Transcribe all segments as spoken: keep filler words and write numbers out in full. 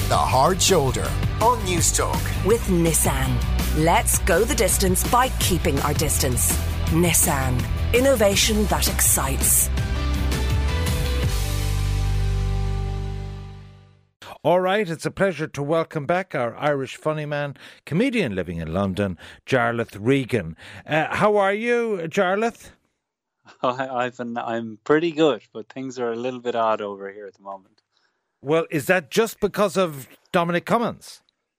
The Hard Shoulder on Newstalk. With Nissan. Let's go the distance by keeping our distance. Nissan. Innovation that excites. All right, it's a pleasure to welcome back our Irish funny man, comedian living in London, Jarlath Regan. Uh, how are you, Jarlath? Oh, Ivan, I'm pretty good, but things are a little bit odd over here at the moment. Well, is that just because of Dominic Cummings?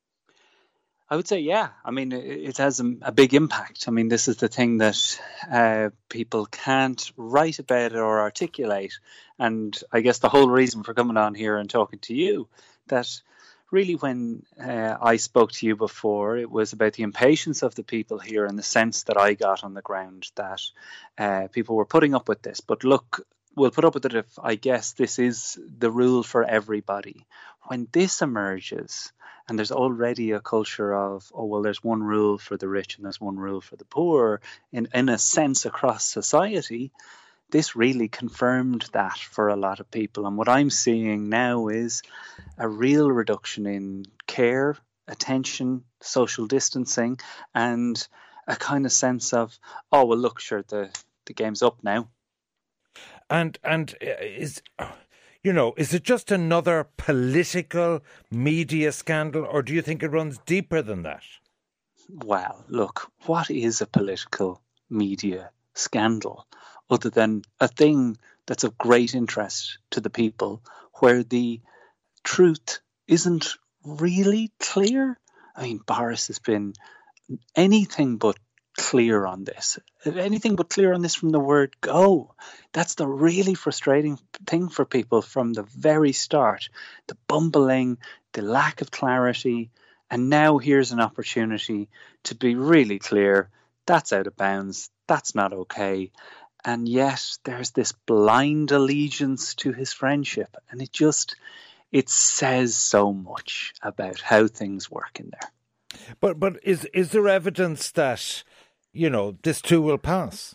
I would say, yeah. I mean, it, it has a, a big impact. I mean, this is the thing that uh, people can't write about or articulate. And I guess the whole reason for coming on here and talking to you, that really when uh, I spoke to you before, it was about the impatience of the people here and the sense that I got on the ground that uh, people were putting up with this. But look, we'll put up with it if I guess this is the rule for everybody. When this emerges, and there's already a culture of, oh, well, there's one rule for the rich and there's one rule for the poor, in, in a sense across society, this really confirmed that for a lot of people. And what I'm seeing now is a real reduction in care, attention, social distancing, and a kind of sense of, oh, well, look, sure, the, the game's up now. And and is, you know, is it just another political media scandal, or do you think it runs deeper than that? Well, look, what is a political media scandal other than a thing that's of great interest to the people where the truth isn't really clear? I mean, Boris has been anything but clear on this. Anything but clear on this from the word go. That's the really frustrating thing for people from the very start. The bumbling, the lack of clarity. And now here's an opportunity to be really clear. That's out of bounds. That's not okay. And yet there's this blind allegiance to his friendship. And it just, it says so much about how things work in there. But but is is there evidence that, you know, this too will pass?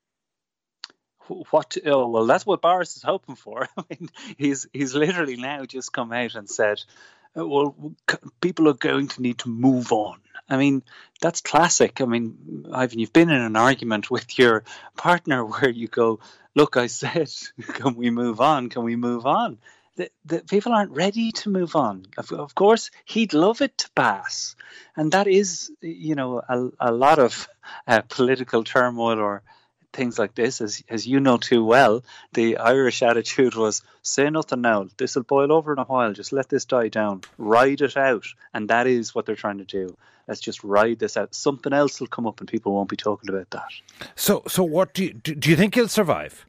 What? Oh, well, that's what Boris is hoping for. I mean, he's he's literally now just come out and said, well, people are going to need to move on. I mean, that's classic. I mean, Ivan, you've been in an argument with your partner where you go, look, I said, can we move on? Can we move on? The, the people aren't ready to move on. Of, of course, he'd love it to pass. And that is, you know, a, a lot of uh, political turmoil or things like this, as as you know too well. The Irish attitude was, say nothing now, this will boil over in a while, just let this die down, ride it out. And that is what they're trying to do. Let's just ride this out. Something else will come up and people won't be talking about that. So so what do you, do, do you think he'll survive?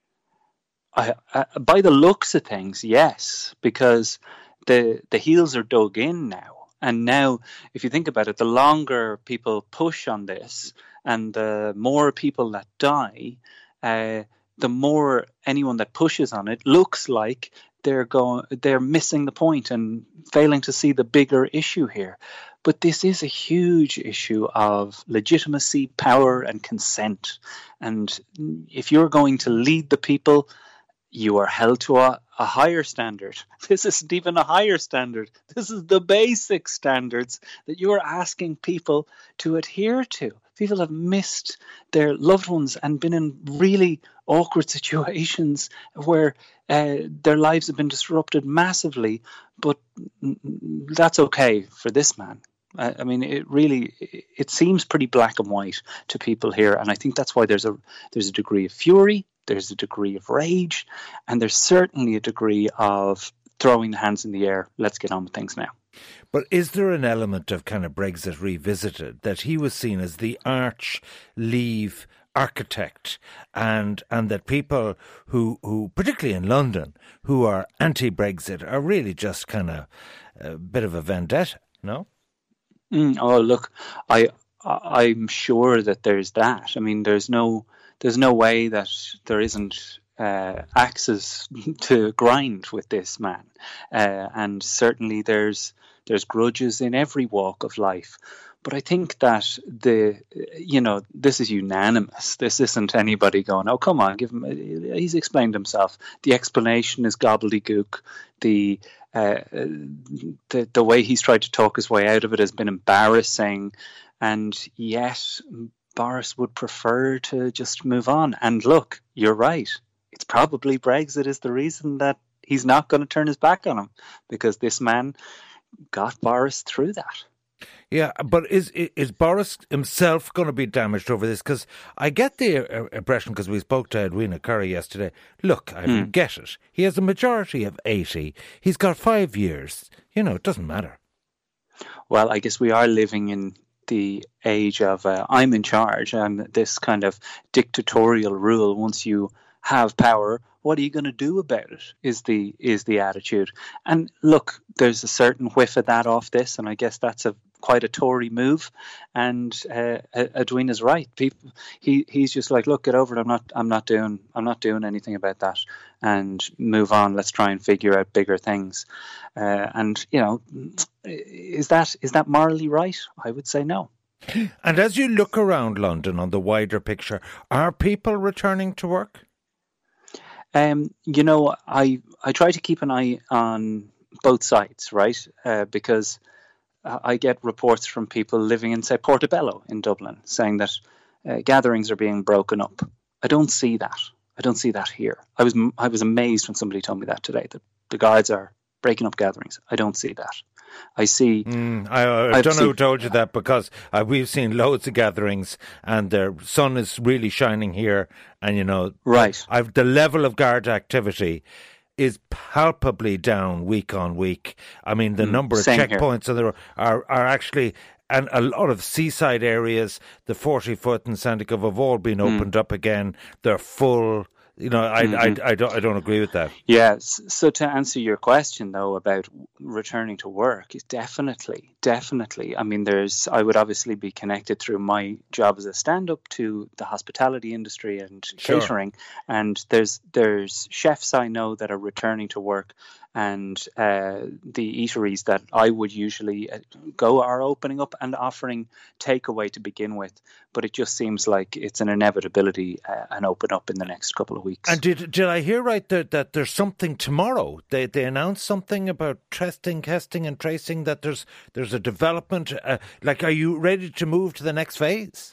I, I, by the looks of things, yes, because the the heels are dug in now. And now, if you think about it, the longer people push on this and the more people that die, uh, the more anyone that pushes on it looks like they're going, they're missing the point and failing to see the bigger issue here. But this is a huge issue of legitimacy, power, and consent. And if you're going to lead the people, you are held to a, a higher standard. This isn't even a higher standard. This is the basic standards that you are asking people to adhere to. People have missed their loved ones and been in really awkward situations where uh, their lives have been disrupted massively, but that's okay for this man. I, I mean, it really, it seems pretty black and white to people here, and I think that's why there's a there's a degree of fury. There's a degree of rage, and there's certainly a degree of throwing the hands in the air. Let's get on with things now. But is there an element of kind of Brexit revisited, that he was seen as the arch leave architect, and and that people who, who particularly in London, who are anti-Brexit are really just kind of a bit of a vendetta, no? Mm, oh, look, I, I'm sure that there's that. I mean, there's no... There's no way that there isn't uh, axes to grind with this man, uh, and certainly there's there's grudges in every walk of life. But I think that the, you know, this is unanimous. This isn't anybody going, oh, come on, give him, he's explained himself. The explanation is gobbledygook. The, uh, the, the way he's tried to talk his way out of it has been embarrassing. And yet Boris would prefer to just move on. And look, you're right. It's probably Brexit is the reason that he's not going to turn his back on him, because this man got Boris through that. Yeah, but is is Boris himself going to be damaged over this? Because I get the impression, because we spoke to Edwina Curry yesterday, look, I mm. get it. He has a majority of eighty. He's got five years. You know, it doesn't matter. Well, I guess we are living in the age of uh, I'm in charge. I'm this kind of dictatorial rule. Once you have power, what are you going to do about it is the is the attitude. And look, there's a certain whiff of that off this, and I guess that's a quite a Tory move. And uh, Edwina's right. People, he he's just like, look, get over it. I'm not I'm not doing I'm not doing anything about that, and move on. Let's try and figure out bigger things. Uh, and you know, is that is that morally right? I would say no. And as you look around London on the wider picture, are people returning to work? Um, you know, I I try to keep an eye on both sides, right? Uh, because I get reports from people living in, say, Portobello in Dublin, saying that uh, gatherings are being broken up. I don't see that. I don't see that here. I was I was amazed when somebody told me that today, that the guards are breaking up gatherings. I don't see that. I see. Mm, I, I don't know who told you that, because uh, we've seen loads of gatherings and the sun is really shining here, and you know, right. I've the level of guard activity is palpably down week on week. I mean, the mm, number of checkpoints are, are are actually, and a lot of seaside areas, the forty foot and Sandycove have all been opened mm. up again. They're full. You know, I, mm-hmm. I, I, don't, I don't agree with that. Yes. So to answer your question, though, about returning to work, is definitely, definitely. I mean, there's, I would obviously be connected through my job as a stand-up to the hospitality industry and sure. catering. And there's, there's chefs I know that are returning to work, and uh, the eateries that I would usually go are opening up and offering takeaway to begin with. But it just seems like it's an inevitability uh, and open up in the next couple of weeks. And did did I hear right that, that there's something tomorrow? They they announced something about testing, testing and tracing, that there's there's a development. Uh, like, are you ready to move to the next phase?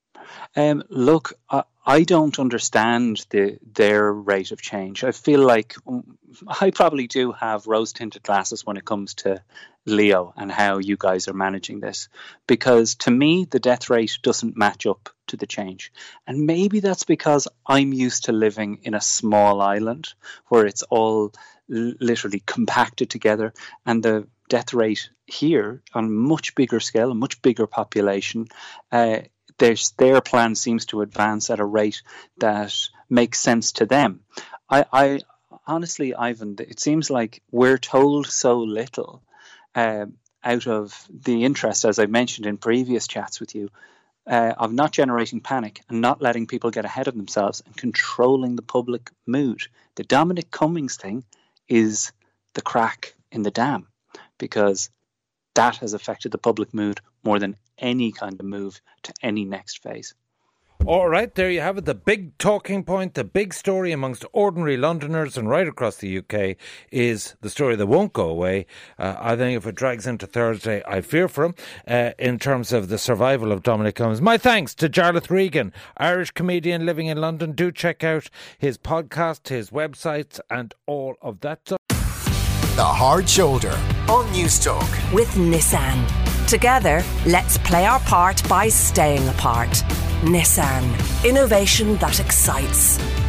Um, look, I, I don't understand the their rate of change. I feel like I probably do have rose-tinted glasses when it comes to Leo and how you guys are managing this, because to me, the death rate doesn't match up to the change. And maybe that's because I'm used to living in a small island where it's all l- literally compacted together, and the death rate here on a much bigger scale, a much bigger population, uh, Their, their plan seems to advance at a rate that makes sense to them. I, I honestly, Ivan, it seems like we're told so little uh, out of the interest, as I mentioned in previous chats with you, uh, of not generating panic and not letting people get ahead of themselves and controlling the public mood. The Dominic Cummings thing is the crack in the dam, because that has affected the public mood more than any kind of move to any next phase. All right, there you have it. The big talking point, the big story amongst ordinary Londoners and right across the U K is the story that won't go away. Uh, I think if it drags into Thursday, I fear for him uh, in terms of the survival of Dominic Cummings. My thanks to Jarlath Regan, Irish comedian living in London. Do check out his podcast, his websites and all of that stuff. The Hard Shoulder on Newstalk. With Nissan. Together, let's play our part by staying apart. Nissan. Innovation that excites.